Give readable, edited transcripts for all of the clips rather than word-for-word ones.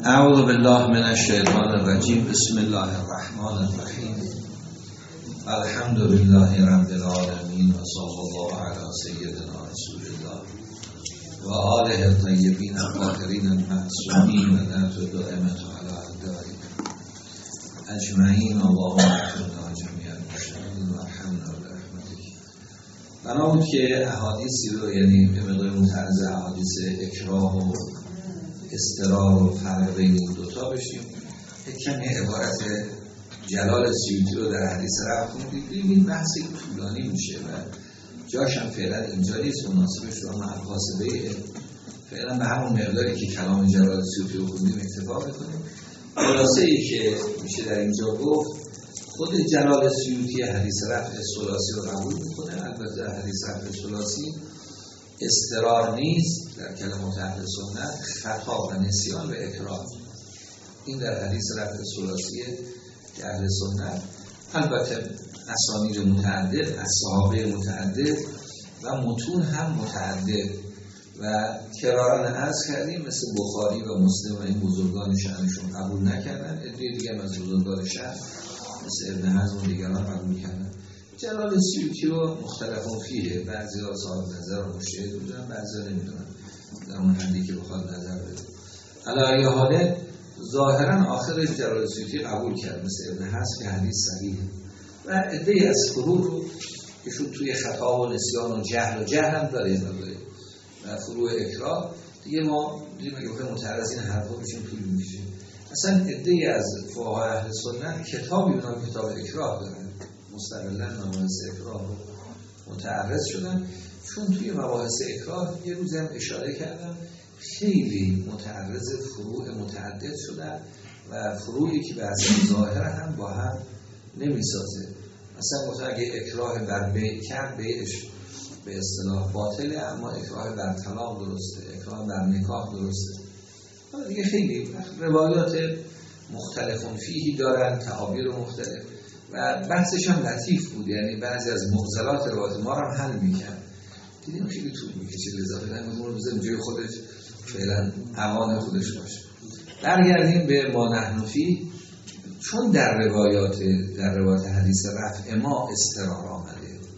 اعوذ بالله من الشیطان الرجیم. بسم الله الرحمن الرحیم. الحمد لله رب العالمین و صلی الله علی سیدنا رسول الله و آله الطیبین الطاهرین المعصومین و نعت دائمة علی اعدائهم اجمعین. اللهم اغفرنا جمیع المشتغلین و ارحمنا برحمتک. بنا بود که احادیثی رو، یعنی به مقدار متعرض احادیث اکراه و استرار و فرق بین این دوتا بشیم. کمی عبارت جلال سیوطی رو در حدیث رفع کنیم. این بحثی طولانی میشه و جاش هم فعلا اینجا نیست، مناسبش رو هم حاسبه فعلا به همون مقداری که کلام جلال سیوطی رو خوندیم اکتفا بکنیم. خلاصه ای که میشه در اینجا گفت، خود جلال سیوطی حدیث رفع ثلاثی رو قبول میکنه. البته حدیث رفع ثلاثی استرار نیست در کلمات اهل سنت، خطا و نسیان و اکراه. این در حدیث رفع ثلاثی که اهل سنت، البته اسانید متعدد، از صحابه متعدد و متون هم متعدد و کرارن عرض کردیم مثل بخاری و مسلم و این بزرگان شأنشون قبول نکردن. عده دیگه از بزرگان شأن مثل ابن حزم و دیگران قبول کردن. جلال سیوطی رو مختلفون فیه، بعضی ها صاحب نظر و مشهد بودن، بعضی ها نمیدونن در اون حدی که بخواد نظر بده. علی حاله ظاهرا آخر جلال سیوطی قبول کرد مثل ابن حزم که حدیث صحیحه و عده از فروع رو که شد توی خطا و نسیان و جهل هم داره و فروع اکراه دیگه ما دیگه مگه متعرض این حرفا میشیم طول میشه. اصلا عده از فقها اهل سنت کتابی به نام کتاب اکراه دارن، مستقلاً مباحث اکراه رو متعرض شدن. چون توی مباحث اکراه یه روز هم اشاره کردم خیلی متعرض فروع متعدد شدن و فروعی که بعضی ظاهر هم با هم نمیسازه. مثلا گفتن اگه اکراه بر بیع کرد بیعش به اصطلاح باطله، اما اکراه بر طلاق درسته، اکراه بر نکاح درسته. حالا دیگه خیلی روایات مختلفون فیهی دارن، تعابیر مختلف و بحثش هم لطیف بود، یعنی بعضی از معضلات روایات ما رو هم حل میکرد. دیدیم خیلی طول میکشه، لذا فعلا اون رو بزنیم جای خودش، فعلا اوان خودش باشه. برگردیم به ما نحن فیه. چون در روایات حدیث رفع ما استرار آمده،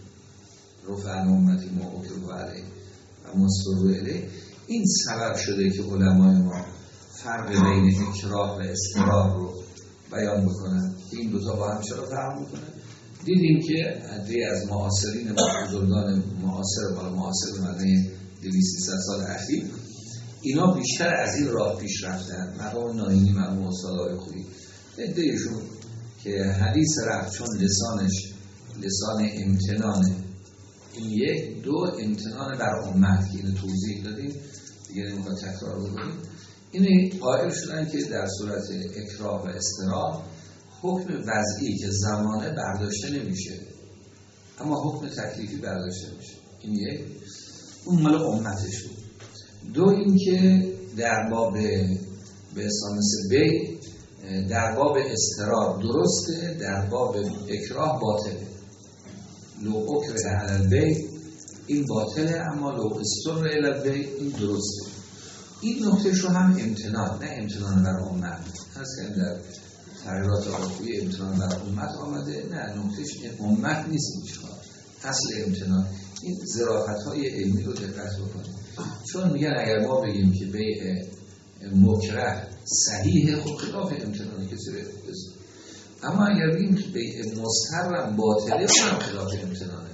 رفع عن امتی ما اکرهوا علیه و مستروا الیه، این سبب شده که علمای ما فرق بین اکراه و استرار رو بیان بکنن. این دوتا با هم چرا فرق میکنن؟ دیدیم که عده از معاصرین بزرگان معاصر مدنی 200 سال اخیر، اینا بیشتر از این راه پیش رفتن. مقام ناینی، مقام استادای خوبی، عدهشون که حدیث رفع چون لسانش لسان امتنانه، این یک، دو امتنان بر امت که اینو توضیح دادیم دیگه نمیخواد تکرار بکنیم. اینه قائل شدن که در صورت اکراه و استرار حکم وضعی که زمانه برداشته نمیشه اما حکم تکلیفی برداشته میشه. این یک، اون مال امتش بود. دو، این که در باب به مثل بی، در باب استرار درسته، در باب اکراه باطله. لو اکره علی البی این باطله، اما لو استر علی البی این درسته. این نکته شو هم امتنان، نه امتنان بر امت هست که در تغییرات آقایی امتنان بر امت آمده، نه نکتهش امت نیست. این چیکار اصل امتنان، این ظرافت‌های علمی رو دقت بکنید. چون میگن اگر ما بگیم که بیع مکره صحیحه، خب خلاف امتنانه کسی رو بزن، اما اگر بگیم که بیع مستحرم باطله، هم خلاف امتنانه.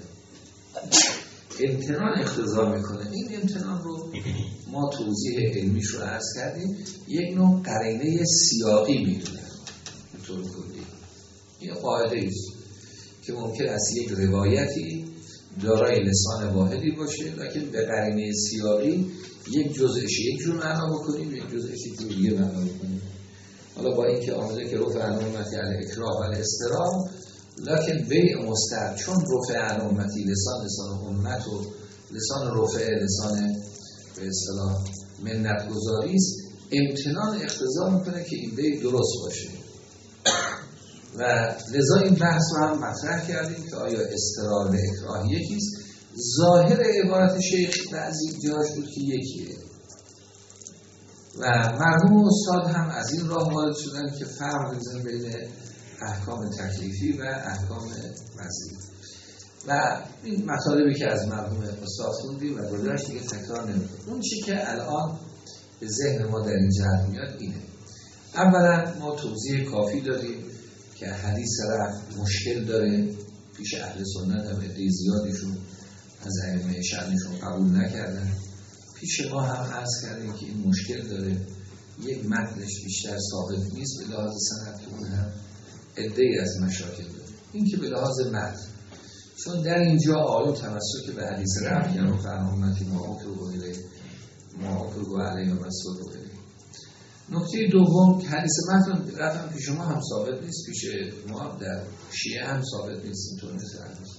امتنان اقتضا میکنه. این امتنان رو ما توضیح علمیش رو عرض کردیم، یک نوع قرینه سیاقی میدونن به طور کلی. این قاعده است که ممکن است یک روایتی دارای لسان واحدی باشه لیکن به قرینه سیاقی یک جزءش یک جور معنا بکنیم، یک جزءش یک جور دیگه معنا بکنیم. حالا با اینکه آمده که رفع عن امتی علی اکراه و استرار، لیکن بیع مستحب چون رفع عن امتی لسان امت و لسان رفع لسان به اصطلاح منت گذاری است، امتنان اقتضا میکنه که این بیع درست باشه و لذا این بحث رو هم مطرح کردیم که آیا استرار و اکراه یکیست. ظاهر عبارت شیخ بعضی جاش بود که یکیه و مرحوم استاد هم از این راه وارد شدن که فرق بزنن بین احکام تکلیفی و احکام وضعی و این مطالبی که از مرحوم استاد خوندیم و گذاشت دیگه تکرار نمی‌کنم. اون چیزی که الان به ذهن ما در این جهت میاد اینه: اولا ما توضیح کافی داریم که حدیث رفع مشکل داره، پیش اهل سنت هم عده زیادیشون از ائمه شأنشون قبول نکردن. پیش ما هم عرض کردیم که این مشکل داره، یک متنش بیشتر ثابت نیست به لحاظ سند، که اون هم عده‌ای از مشاکل داره. این که به لحاظ متن، چون در اینجا آیون تمسک به حدیث رفع یعنی فرمانتی معاکل و علیه و مسئول رو بده. نکته دوم که حدیث متن رفع پیش ما هم ثابت نیست، پیش ما در شیعه هم ثابت نیست، اینطور نیست.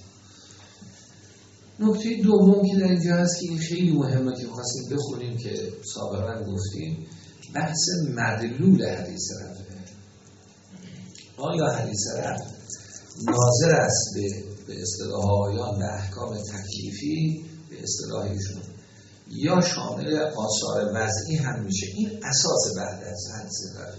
نکته دوم که در اینجا هست که این خیلی مهمه که می‌خواستیم بخونیم که سابقا گفتیم، بحث مدلول حدیث رفع. آیا حدیث رفع ناظر است به اصطلاح آیان و احکام تکلیفی به اصطلاح ایشون، یا شامل آثار وضعی هم میشه؟ این اساس بعد از حدیث رفع.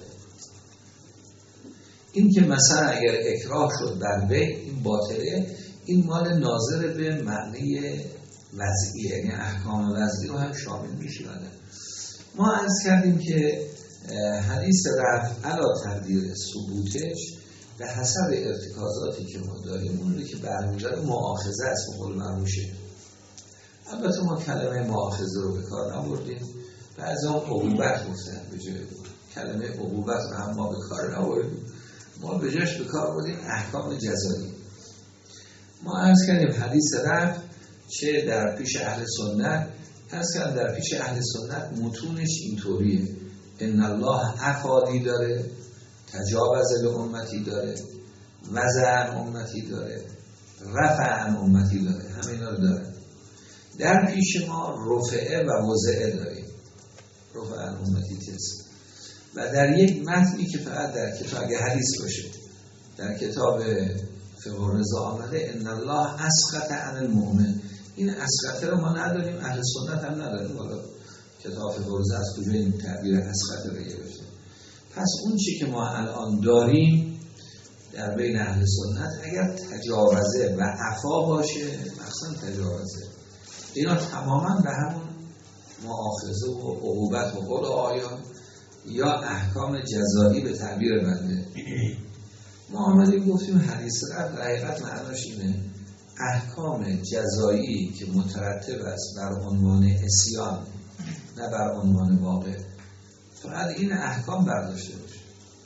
این که مثلا اگر اکراه شد بر وی این باطله، این مال ناظر به معنی وضعی، یعنی احکام وضعی رو هم شامل میشه. ما عرض کردیم که حدیث رفع علی تقدیر ثبوتش به حسب ارتکازاتی که ما داریم اون که برمی‌داره مؤاخذه است به قول معروشه. البته ما کلمه مؤاخذه رو به کار نبردیم، بعضی هم عقوبت گفتن، به جای کلمه عقوبت رو هم ما به کار نبردیم، ما به جاش به کار بردیم احکام جزایی. ما عرض کردیم حدیث رفع چه در پیش اهل سنت، عرض کردیم در پیش اهل سنت متونش اینطوریه: ان الله عفادی داره، تجاوز لامتی داره، وضع عن امتی داره، رفع عن امتی داره، همینا رو داره. در پیش ما رفعه و وضعه داریم، رفع عن امتی تست. و در یک متنی که فقط در کتاب اگه حدیث باشه در کتاب فقه رضا آمده ان الله اسقط عن المؤمن، این اسقط رو ما نداریم، اهل سنت هم نداریم. حالا کتاب فقه رضا از کجا این تعبیر اسقط رو گرفته؟ پس اون چی که ما الان داریم در بین اهل سنت اگر تجاوزه و عفا باشه، مثلا تجاوزه، اینا تماما به همون مؤاخذه و عقوبت و قول آیان یا احکام جزایی به تعبیر بنده. ما آمدیم گفتیم حدیث رفع حقیقت معناش اینه: احکام جزایی که مترتب است بر عنوان عصیان نه بر عنوان واقع، فقط این احکام برداشته میشه.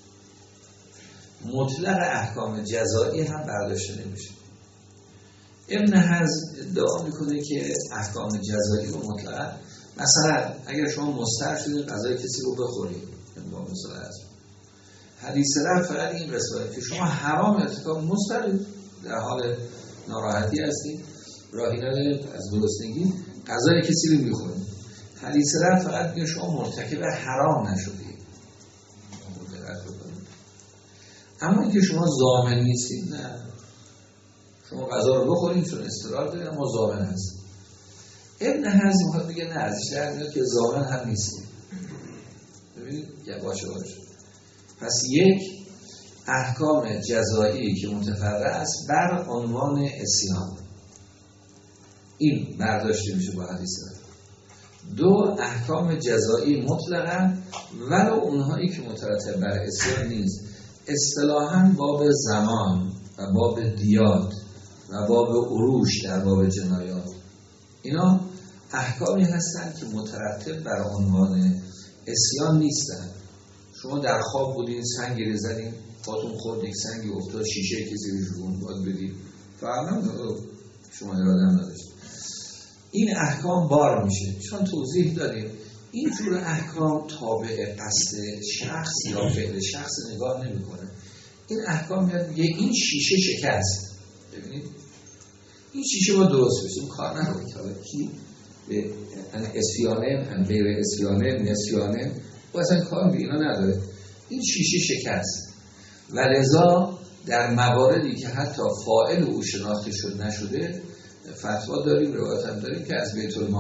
مطلق احکام جزایی هم برداشته نمیشه. ابن حزم ادعا میکنه که احکام جزایی رو مطلق، مثلا اگر شما مضطر شدید غذای کسی رو بخورید، مثلا از حدیث رفع فقط این قسمت که شما حرام ارتکاب، مضطر در حال ناراحتی هستید، راهی ندارید، از گرسنگی غذای کسی رو میخورید. حدیث رفع فقط میگه شما مرتکب حرام نشدید. اما اینکه شما ضامن نیستید، نه، شما غذا رو بخورید چون اضطرار دارید اما ضامن هست. ابن حزم میخواد بگه نه، ازش در میاد که ضامن هم نیستید. ببینید یا باشه. پس یک احکام جزایی که متفرع است بر عنوان عصیان، این برداشته میشه با حدیث رفع. دو احکام جزایی مطلقاً ولو اونهایی که مترتب بر عصیان نیست، اصطلاحاً باب زمان و باب دیات و باب عروش در باب جنایات، اینا احکامی هستند که مترتب بر عنوان عصیان نیستند. شما در خواب بودین، سنگی زدین، پاتون خورد، یک سنگی افتاد، شیشه کسی رو جون باید بدید، فقط نمیدونم شما اراده هم نداشتید، این احکام بار میشه. چون توضیح دادیم این جور احکام تابع قصد شخص یا فعل شخص نگاه نمیکنه. این احکام میاد میگه این شیشه شکست، ببینید این شیشه باید درست بشه، این کار نکنید که کی به اسیانه، غیر اسیانه، نسیانه و اصلا کار به اینا نداره. این شیشه شکست و لذا در مواردی که حتی فاعل او شناخته شد نشده فتوا داریم، روایت هم داریم که از بیت المال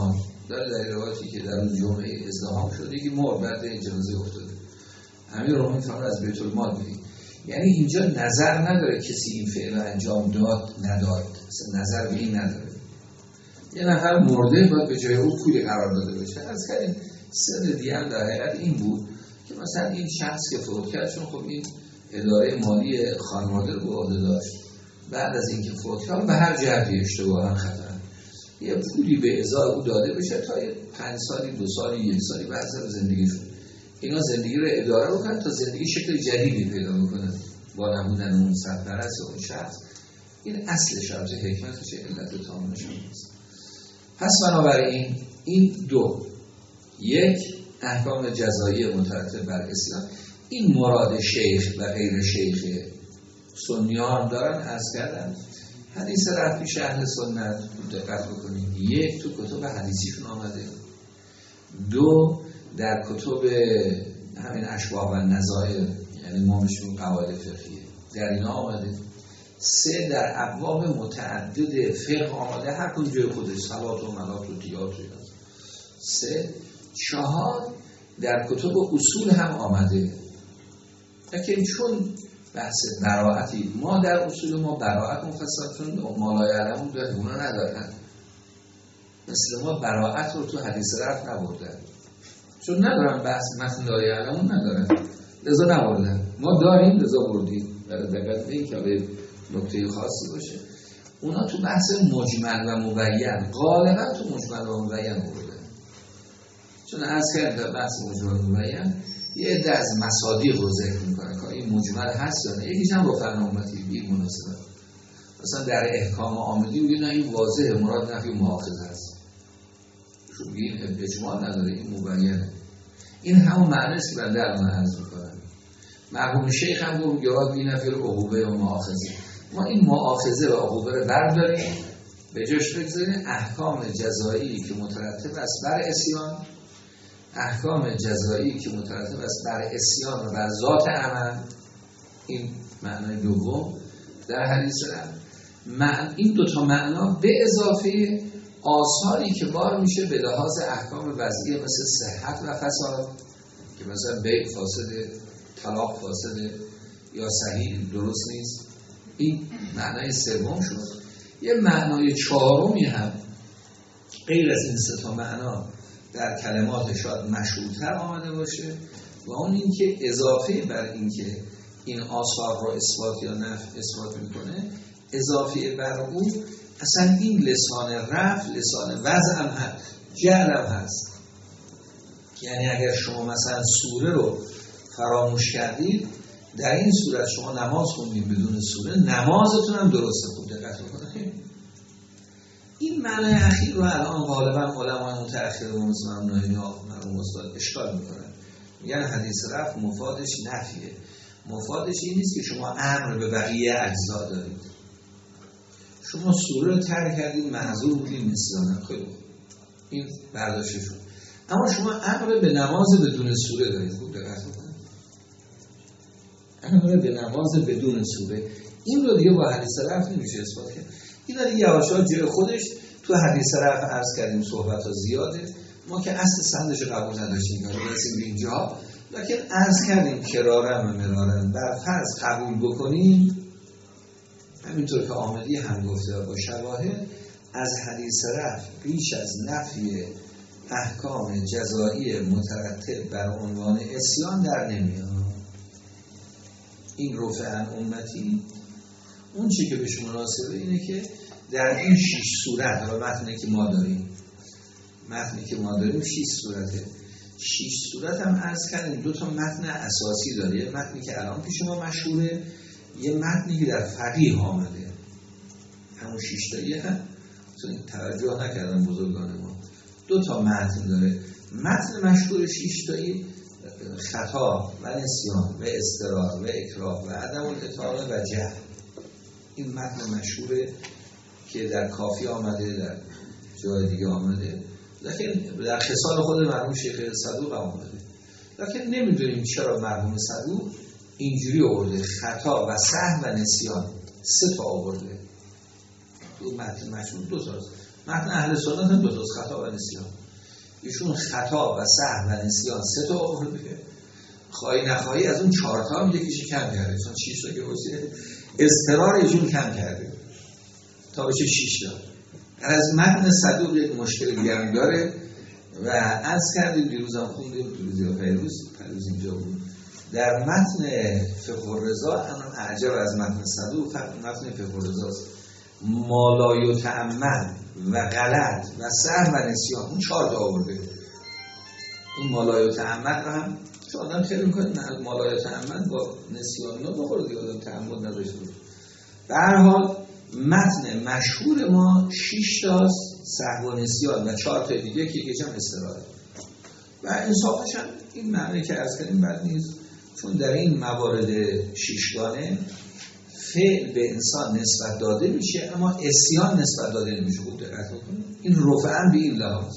داره در روایتی که در اون جمعه ازدحام شده که مرد بعد جنازه افتاده، امیرالمومنین فرمان از بیت المال بدید. یعنی اینجا نظر نداره کسی این فعل انجام داد نداد، اصلا نظر به این نداره. یه نفر مرده باید به جای او پولی قرار داده بشه. از کردیم سر دیگه هم در حقیقت این بود که مثلا این شخص که فوت کرد، چون خب این اداره مالی خانواده رو به عهده داشت، بعد از اینکه فوت کرد به هر جهتی اشتباها خطا یه پولی به ازای او داده بشه تا 5 سالی 2 سالی 1 سالی بعد از زندگیشون اینا زندگی رو اداره بکنن تا زندگی شکل جدیدی پیدا بکنه با نبودن اون سرپرست اون شخص. این اصل شرط حکمتش علت تام نشون است. پس بنابراین این دو، یک احکام جزایی مترتب بر اسیان، این مراد شیخ و غیر شیخ سنیان دارن عرض کردن. حدیث رفع پیش اهل سنت دقت بکنید، یک تو کتب حدیثیشون آمده، دو در کتب همین اشباح و نظائر یعنی ما بهشون قواعد فقهیه در اینا آمده، سه در ابواب متعدد فقه آمده هر کدوم جای خودش، صلات و منات و دیات و اینا، سه چهار در کتب اصول هم آمده. لیکن چون بحث براعتی ما در اصول ما براعت مفصل، چون ما لا یعلمون داره اونا ندارن، مثل ما براعت رو تو حدیث رفع نبردن، چون ندارن بحث متن لا یعلمون ندارن لذا نبردن، ما داریم لذا بردیم. برای دقت این که به نکته خاصی باشه، اونا تو بحث مجمل و مبین غالبا تو مجمل و مبین بردن، چون از کردن بحث مجمل و مبین یه عده از مصادیق رو ذکر میکنه که این مجمل هست یا نه، یکیش هم رفع امتی بی مناسبت، مثلا در احکام آمدی میگه نه این واضحه مراد نفی مؤاخذه است، چون این اجمال نداره این مبینه. این همون معنی است که بنده الان عرض میکنم. مرحوم شیخ هم گفت یاد بی نفی عقوبه و مؤاخذه، ما این مؤاخذه و عقوبه رو برداریم به جاش بگذاریم احکام جزایی که مترتب است بر عصیان، احکام جزایی که مترتب است بر عصیان و بر ذات عمل، این معنای دوم در حدیث رفع. این دوتا معنا به اضافه آثاری که بار میشه به لحاظ احکام وضعیه مثل صحت و فساد، که مثلا بیع فاسده، طلاق فاسده یا صحیح درست نیست، این معنای سوم شد. یه معنای چهارمی هم غیر از این سه تا معنا در کلمات شاید مشهورتر آمده باشه و اون این که اضافه بر این که این آثار رو اثبات یا نفی اثبات میکنه، اضافه بر اون اصلا این لسان رفع لسان وضع هم هست، جعل هم هست. یعنی اگر شما مثلا سوره رو فراموش کردید، در این صورت شما نماز خوندید بدون سوره، نمازتون هم درسته. خوب دقت بکنید. این معنی اخیر رو الان غالبا علمای متأخر و مرحوم استاد اشکال میکنن، میگن حدیث رفع مفادش نفیه. مفادش این نیست که شما امر به بقیه اجزا دارید، شما سوره رو ترک کردید معذور بودید نسیانه، خیلی این برداشته شد، اما شما امر به نماز بدون سوره دارید. خوب دقت بکنید، امر به نماز بدون سوره، این رو دیگه با حدیث رفع نمیشه اثبات کرد. این دیگه یواشا جای خودش تو حدیث رفع عرض کردیم صحبت ها زیاده، ما که اصل سندش قبول نداشتیم که برسیم به اینجا، لکن عرض کردیم کرارن و مرارن بر فرض قبول بکنیم، همینطور که آمدی هم گفته با شواهد، از حدیث رفع بیش از نفی احکام جزایی مترتب بر عنوان عصیان در نمیاد. این رفع عن امتی اون چی که بهش مناسبه اینه که در این 6 صورت، حالا متنی که ما داریم 6 صورته، 6 صورت هم عرض کردیم 2 تا متن اساسی داره، یه متنی که الان پیش ما مشهوره، یه متنی که در فقیه آمده، همون 6 تایی هم توجه نکردن بزرگان ما. 2 تا متن داره، متن مشهور 6 تایی خطا و نسیان و اضطرار و اکراه و عدم الاطاعه و جهل، این متن مشهوره که در کافی آمده، در جای دیگه آمده، لکن در خصال خود مرحوم شیخ صدوق آمده، لکن نمیدونیم چرا مرحوم صدوق اینجوری آورده، خطا و سهو و نسیان 3 تا آورده. تو متن مشهور 2 تاست، متن اهل سنت هم 2 تاست، خطا و نسیان. ایشون خطا و سهو و نسیان 3 تا آورده، خواهی نخواهی از اون 4 تا هم یکیش کم کرده، چون 6 تا که باشه اضطرار ایشون کم کرده تا بشه 6 تا. از متن صدوق یک مشکل دیگه هم داره و عرض کردیم دیروز هم خوندیم، دیروز یا پیروز اینجا بود، در متن فقه الرضا هم اعجب از متن صدوق متن فقه الرضا است. ما لا یتأمل و غلط و سهو و نسیان اون 4 تا آورده. این ما لا یتأمل رو هم چون آدم خیلی میکنه ما لا یتأمل با نسیان رو بخوره دیگه، آدم تعمد نداشته باشه. به هر حال متن مشهور ما 6 تاست سهو و نسیان و 4 تا دیگه که یکیش هم استراحه و انصافش هم این معنی که عرض کردیم بد نیست، چون در این موارد 6گانه فعل به انسان نسبت داده میشه اما عصیان نسبت داده نمیشه. خوب دقت بکنید، این رفعاً به این لحاظ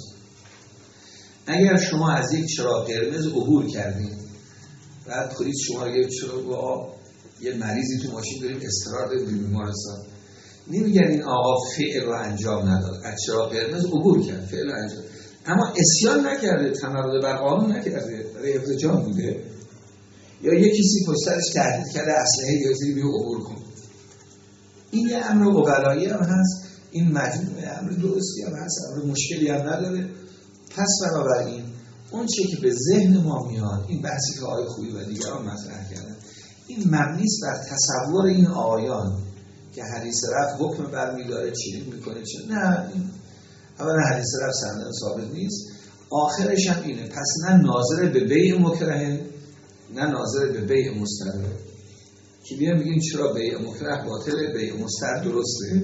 اگر شما از یک چراغ قرمز عبور کردین بعد خودید شما رو چرا با یه مریضی تو ماشین داریم استراحت داریم بیمارستان، نمیگن این آقا فعل رو انجام نداد، از چراغ قرمز عبور کرد فعل رو انجام، اما عصیان نکرده، تمرد بر قانون نکرده، برای حفظ جان بوده، یا یک کسی پشت سرش تهدید کرده اسلحه گرفتی بیا عبور کن. این یه امر اوغلایی هم هست، این مجموعه امر درستی هم هست، امر مشکلی هم نداره. پس بنابراین اون چیزی که به ذهن ما میاد، این بحثی که آقای خویی و دیگران مطرح کردن، این مبنی است بر تصور این آیان که حدیث رفع حکم برمی‌داره چی میکنه چه نه. اولا حدیث رفع سند ثابت نیست، آخرش هم اینه، پس نه ناظر به بیع مکره نه ناظر به بیع مستحب که بیان بگیم چرا بیع مکره باطله بیع مستحب درسته.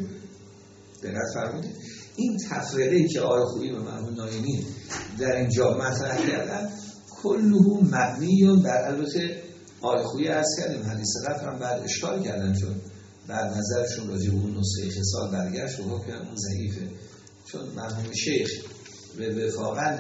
دقت فرمودید این تفریقی که آقای خویی و مرحوم ناینی در اینجا مطرح کردن کله مبنی بر، البته آقای خویی عرض کردیم حدیث رفع هم بعد اشکال کردن چون بعد نظرشون راجع به اون نسخه خصال برگشت و حکم اون ضعیفه، چون مرحوم شیخ به وفاقت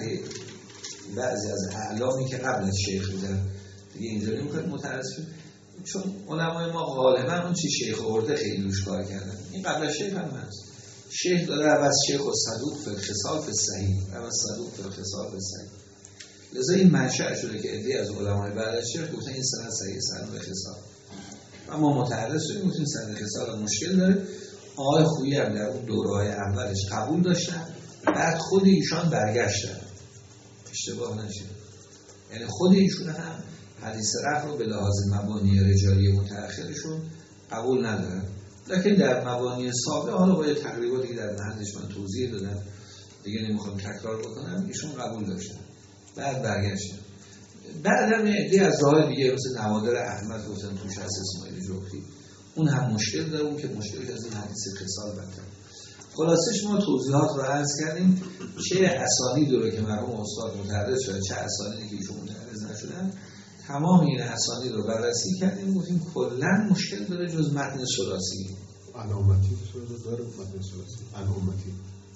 بعضی از اعلامی که قبل از شیخ بودن دیگه اینجوری میکنه مترسم، چون علمای ما غالبا اون چی شیخ آورده خیلی روش کار کردن. این قبل از شیخ هم هست، شیخ داره عوض شیخ و صدوق فی الخصال فی الصحیح، عوض صدوق فی الخصال فی الصحیح، لذا این منشأ شده که عده‌ای از علمای بعد از شیخ گفتن این سند صحیح سند خصال، اما متعرض شدیم گفتیم سند خصال مشکل داره. آقای خویی هم در اون دوره‌های اولش قبول داشتن، بعد خود ایشان برگشتن، اشتباه نشه، یعنی خود ایشون هم حدیث رفع رو به لحاظ مبانی رجالی متأخرشون قبول ندارن، لکن در مبانی سابقه حالا با تقریباتی که در محلش من توضیح دادم دیگه نمیخوام تکرار بکنم، ایشون قبول داشتن بعد برگشتن. بعد هم عده از راه دیگه مثل نوادر احمد گفتن توش هست اسماعیل جوخی، اون هم مشکل داره، اون که مشکلی از این حدیث خصال بدتر. خلاصش ما توضیحات رو عرض کردیم، چه اسانید رو که مرحوم استاد متعرض شده چه اسانیدی که ایشون متعرض نشدن، تمام این اسانید رو بررسی کردیم، گفتیم کلا مشکل داره جز متن ثلاثی. علامتی داره متن ثلاثی علامتی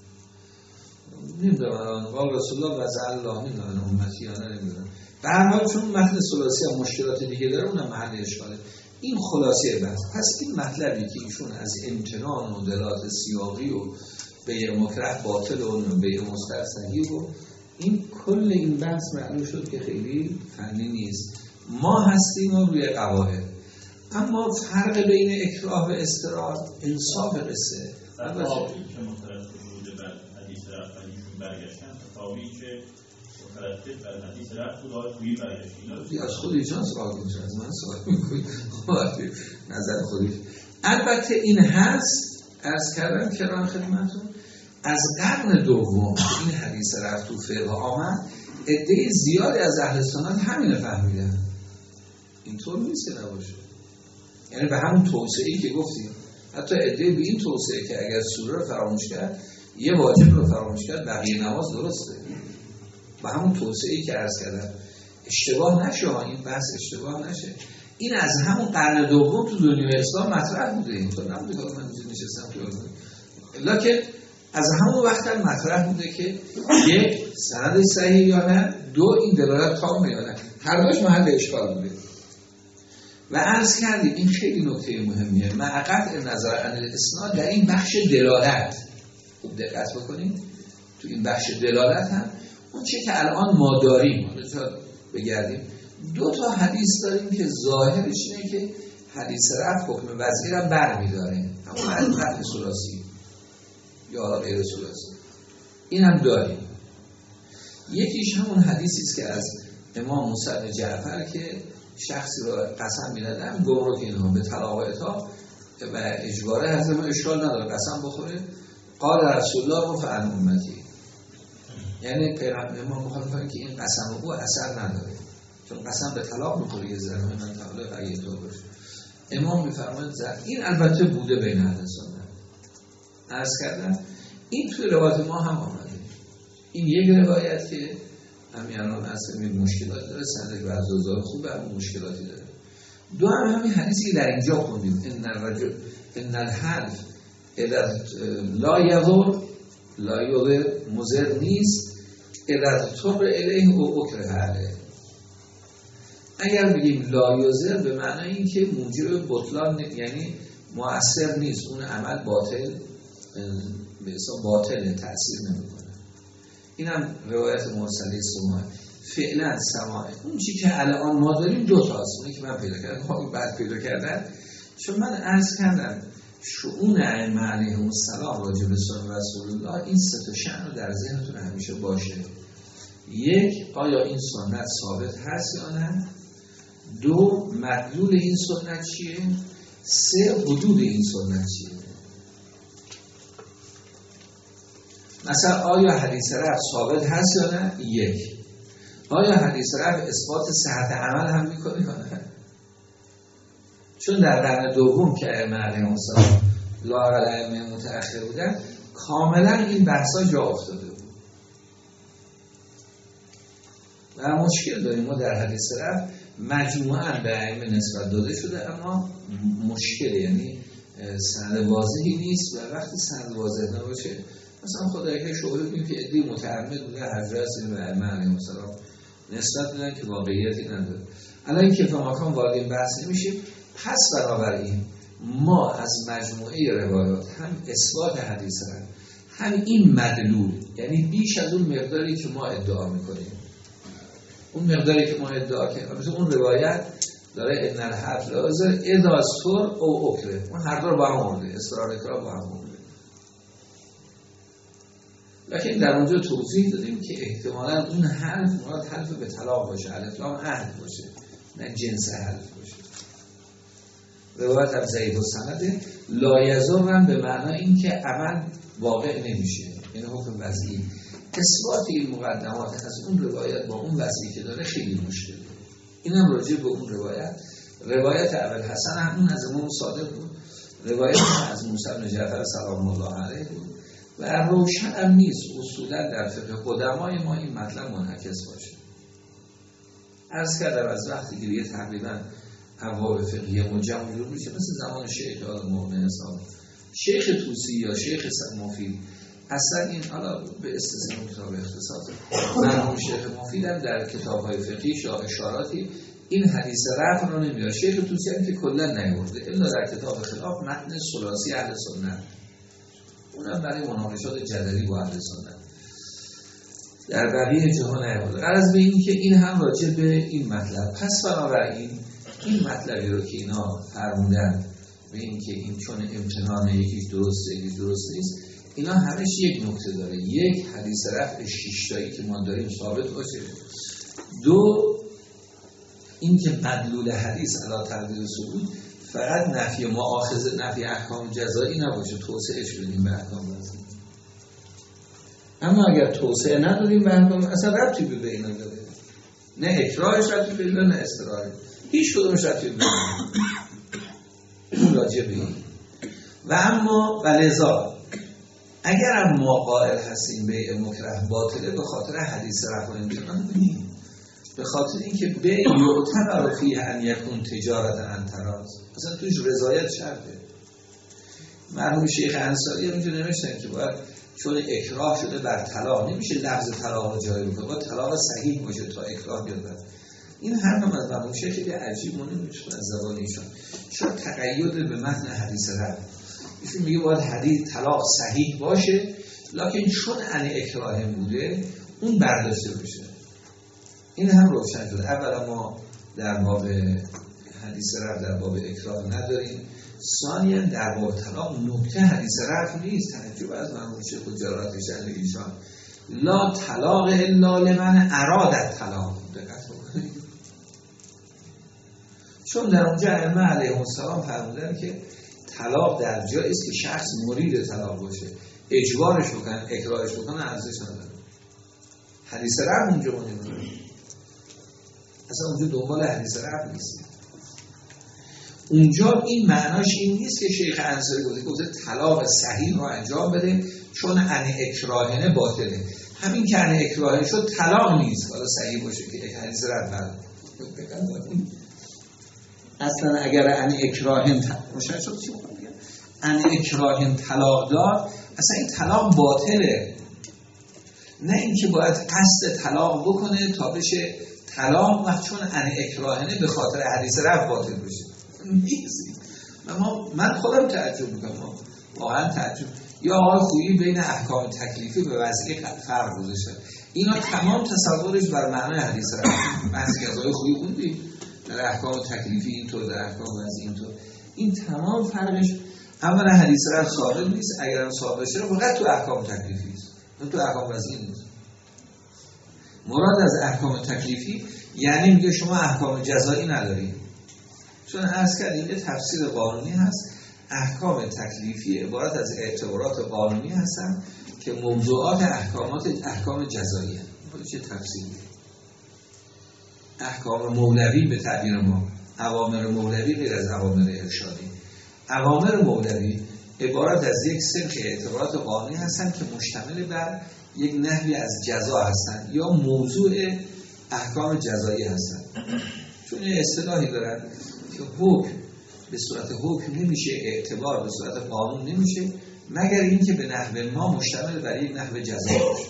نمیدونم قال رسول الله وضع الله نمیدونم امتی یا نمیدونم، به هر حال چون متن ثلاثی هم مشکلات دیگه داره اونم محل اشکاله. این خلاصه بحث. پس این مطلبی که ایشون از امتنان و دلالت سیاقی و بیع مکره باطل و بیع مستحب صحیح و این کل این بحث معلوم شد که خیلی فنی نیست. ما هستیم روی قواعد، اما فرق بین اکراه و اضطرار انصاف قصه. تابعی که مترتب بوده بر حدیث رفع ایشون برگشتن، تابعی که مترتب بر حدیث رفع بود آقای خویی برگشتن. از خود ایشان سوال کنید، از من سوال میکنید، نظر خودی. البته این هست، عرض کردم کرام خدمتون، از قرن دوم این حدیث رفع تو فقه آمد، عده زیادی از اهل سنت همین فهمیدن. اینطور نیست که نباشه، یعنی به همون توسعه‌ای که گفتیم، حتی عده به این توسعه که اگر سوره رو فراموش کرد، یه واجب رو فراموش کرد، بقیه نماز درسته. به همون توسعه‌ای که عرض کردم اشتباه نشه، این بحث اشتباه نشه. این از همون قرن دوم تو دنیای اسلام مطرح بوده، اینطور نبوده که من نشستم تو لکن از همون وقت هم مطرح بوده که یک سند صحیح یا نه، دو این دلالت تام یا نه، هر دوش محل اشکال بوده. و عرض کردیم این خیلی نکته مهمیه، مع قطع نظر عن الاسناد در این بخش دلالت خوب دقت بکنید، تو این بخش دلالت هم اون چه که الان ما داریم بگردیم 2 تا حدیث داریم که ظاهرش اینه که حدیث رفع حکم وضعی را برمی‌داره، همون رفع ثلاثی یا غیر ثلاثی. این هم داریم. یکیش همون حدیثی است که از امام موسی بن جعفر که شخصی را قسم می‌دادن گمرک اینها به طلاق و عتاق و اجباره حضرت ما اشکال نداره قسم بخوره. قال رسول الله و فعن امتی، یعنی پیغمبر ما مخالفه که این قسم او اثر نداره، چون قسم به طلاق می‌خوره یه زن من طلاق اگه تو باشه. امام می‌فرماید این البته بوده بین اهل سنت. عرض کردم این توی روایت ما هم آمده. این یک روایت که همیانان اصلا این مشکلات داره، سندش بعض دوزار خوب هم مشکلاتی داره. دو همین حدیثی در اینجا خوندیم ان الحلف لا یضر مضر نیست اذا تطر الیه و اکره علیه. اگر بگیم لا یضر به معنای این که موجب بطلان یعنی مؤثر نیست، اون عمل باطل به حساب باطل تأثیر نمیکنه. اینم روایت مرسله سماع. فعلا سماع اون چی که الان ما داریم 2 تاست، اونی که من پیدا کردم بعد پیدا کردن، چون من عرض کردم شؤون ائمه علیهم السلام راجع به سنت رسول الله این 3 تا شأن رو در ذهنتون همیشه باشه. 1 آیا این سنت ثابت هست یا نه؟ 2 مدلول این سنت چیه؟ 3 حدود این سنت چیه؟ مثلا آیا حدیث رفع ثابت هست یا نه؟ 1 آیا حدیث رفع اثبات صحت عمل هم میکنه یا نه؟ چون در قرن دوم که ائمه علیهم السلام لااقل ائمه متأخر بودن کاملا این بحثا جا افتاده بود و مشکل داریم. ما در حدیث رفع مجموعاً به ائمه نسبت داده شده اما مشکل یعنی سند واضحی نیست و وقتی سند واضح نباشه مثلا خدایی که شعور بیم که ادهی متعمد بوده حضرت و ائمه علیهم السلام نسبت بدن که واقعیتی نداره. الان که فهماکان وارد این بحث نمیشه. پس بنابراین ما از مجموعه روایات هم اثبات حدیث رفع هم این مدلول یعنی بیش از اون مقداری که ما ادعا میکنیم، اون مقداری که ما ادعا کردیم مثلا اون روایت داره ان الحلف لا یضر اذا استر او اکره، اون هر دو رو با هم آورده، اصرار اکراه با هم آورده. لکن در اونجا توضیح دادیم که احتمالاً اون حلف مراد حلف به طلاق باشه، الف لام عهد باشه نه جنس حلف باشه. روایت هم ضعیف السند لا یضر به معنای این که عمل واقع نمیشه، این حکم وضعی. اثبات این مقدمات از اون روایت با اون وضعی که داره خیلی مشکله. اینم راجع به اون روایت ابوالحسن همون از امام صادق بود، روایت از موسی بن جعفر سلام الله علیه بود و روشن هم نیست اصولا در فقه قدمای ما این مطلب منعکس باشه. عرض کردم از وقتی که دیگه تقریبا ابواب فقهی مجمع جور میشه مثل زمان شیخ المؤمن صاحب شیخ طوسی یا شیخ مفید، اصلا این حالا به استثناء کتاب اختصاص مرحوم شیخ مفید هم در کتاب‌های فقهی یا اشاراتی این حدیث رفع رو نمیاره. شیخ طوسی هم که کلا نیورده الا در کتاب خلاف متن ثلاثی اهل سنت، اونم برای مناقشات جدلی با اهل سنت، در بقیه جهان نیورده. غرض به این که این هم راجع به این مطلب. پس بنابراین این مطلبی رو که اینا فرمودن به این که این چون امتنان یکیش درسته یکیش درست نیست، اینا همش یک نکته داره. 1 حدیث رفع 6 تایی که ما داریم ثابت باشه. 2 این که مدلول حدیث علی تقدیر ثبوت فقط نفی مؤاخذه، نفی احکام جزایی نباشه، توسعهش بدیم به احکام جزایی. اما اگر توسعه ندادیم به احکام اصلا ربطی به اینا داره، نه اکراهش ربطی به اینا نه استراحه، هیچ کدومش ربطی به اینا راجع به این. و اما ولذا اگر هم ما قائل هستیم به مکره باطله به خاطر حدیث رفع امتنان بینیم، به خاطر اینکه به یعتبر فیه ان یکون تجارت عن تراض، اصلا توش رضایت شرطه. مرحوم شیخ انصاری اینجا نوشتن که باید چون اکراه شده بر طلاق نمیشه لفظ طلاق رو جاری بکنه، باید طلاق صحیح باشه تا اکراه بیاد. این حرف هم از مرحوم شیخ خیلی عجیب نمیشه از زبان ایشون، شاید تقید به متن حدیث رفع. ایشون میگه باید حدیث طلاق صحیح باشه، لکن چون ان اکراه بوده اون برداشته بشه. این هم روشن شد. اولا ما در باب حدیث رفع در باب اکراه نداریم. ثانیا در باب طلاق نکته حدیث رفع نیست. تعجب از مرحوم شیخ الجراح شأن ایشان لا طلاق الا لمن اراد الطلاق. دقت بکنید، چون در اونجا ائمه علیهم السلام فرمودن که طلاق در جایی است که شخص مرید طلاق باشه، اجبارش بکنن، اکراهش بکنن، ارزش نداره. حدیث رفع اونجا مهمه، اصلا اونجا دنبال حدیث رفع نیست. اونجا این معناش این نیست که شیخ انصاری گفته طلاق صحیح رو انجام بده چون ان اکراهنه باطله. همین که ان اکراهنه شد طلاق نیست، حالا صحیح باشه که حدیث رفع. اصلا اگر ان اکراهن روشن شد چی میخوام بگم؟ ان اکراهن طلاق داد، اصلا این طلاق باطله. نه اینکه باید قصد طلاق بکنه تا بشه طلاق، وقت چون ان اکراهنه به خاطر حدیث رفع باطل بشه. نیست. من خودم تعجب میکنم، واقعا تعجب. یا آقای خویی بین احکام تکلیفی به وضعی فرق گذاشتن. اینا تمام تصورش بر معنای حدیث رفع. بعضی از آقای خویی خوندید در احکام تکلیفی اینطور، در احکام وضعی اینطور. این تمام فرقش اولا حدیث رفع ثابت نیست، اگر هم ثابت شه فقط تو احکام تکلیفی است، نه تو احکام وضعی نیست. مراد از احکام تکلیفی یعنی میگه شما احکام جزایی ندارید. چون عرض کردیم یه تفسیر قانونی هست، احکام تکلیفی عبارت از اعتبارات قانونی هستن که موضوعات احکام جزایی هستن. چه تفسیری؟ احکام مولوی به تعبیر ما، اوامر مولوی غیر از اوامر ارشادی. اوامر مولوی عبارت از یک سلک اعتبارات قانونی هستن که مشتمل بر یک نحوی از جزا هستن یا موضوع احکام جزایی هستن. چون یه اصطلاحی دارن که حکم به صورت حکم نمیشه، اعتبار به صورت قانون نمیشه مگر اینکه به نحو ما مشتمل بر یک نحو جزا باشه.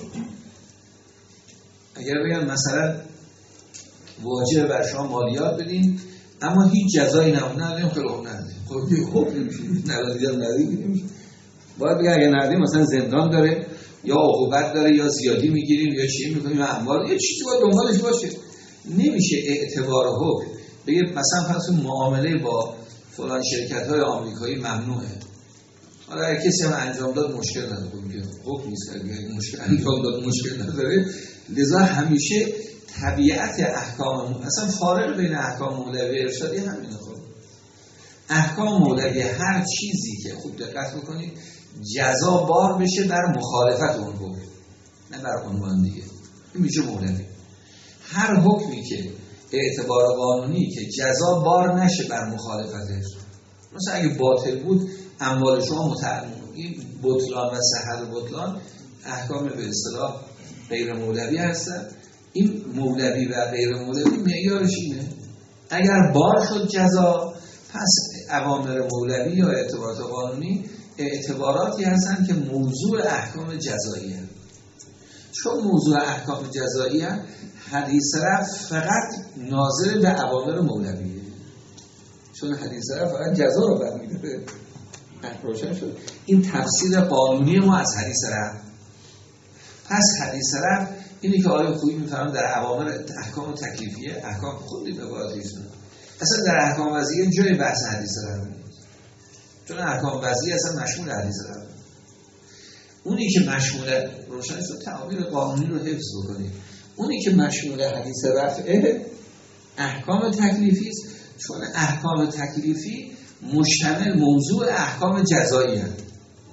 اگر بگم مثلا واجب بر شما مالیات بدین اما هیچ جزایی نداریم، خیلی خوب نداریم، خب حکم نمیشه، نداریم. باید بگم اگر نداریم مثلا زندان داره یا عقوبت داره یا زیادی میگیریم یا چی میکنیم یا اموال، یه چیزی باید دنبالش باشه. نمیشه اعتبار حکم بگه مثلا فرض معامله با فلان شرکت‌های آمریکایی ممنوعه، حالا اگه کسی هم انجام داد مشکل نداره، حکم نیست، اگه مشکل انجام داد مشکل نداره. لذا همیشه طبیعت احکام اصلا فارق بین احکام مولوی ارشادی همینه. خب احکام مولوی هر چیزی که خوب دقت بکنید جزا بار بشه بر مخالفت اون حکم، نه بر عنوان دیگه، این میشه مولوی. هر حکمی که اعتبار قانونی که جزا بار نشه بر مخالفتش، مثلا اگه باطل بود اموال شما بطلان و صحت بطلان احکام به اصطلاح غیر مولوی هستن. این مولوی و غیر مولوی معیارش اینه، اگر بار شد جزا پس اوامر مولوی یا اعتبارات قانونی اعتباراتی هستن که موضوع احکام جزایی هستن. چون موضوع احکام جزایی هستن حدیث رفع فقط ناظر به اوامر مولویه، چون حدیث رفع فقط جزا رو برمی‌داره. روشن شد این تفسیر قانونی ما از حدیث رفع. پس حدیث رفع اینی که آقای خویی می‌فرمایند در اوامر احکام تکلیفیه، احکام خودی به عباراتشون اصلا در احکام وضعیه جای بحث حدیث رفع نیست، چون احکام وضعیه اصلا مشمول حدیث رفع. اونی که مشمول روشن شد تعابیر قانونی رو حفظ بکنید، اونی که مشمول حدیث رفعه احکام تکلیفی است، چون احکام تکلیفی مشتمل موضوع احکام جزایی هست.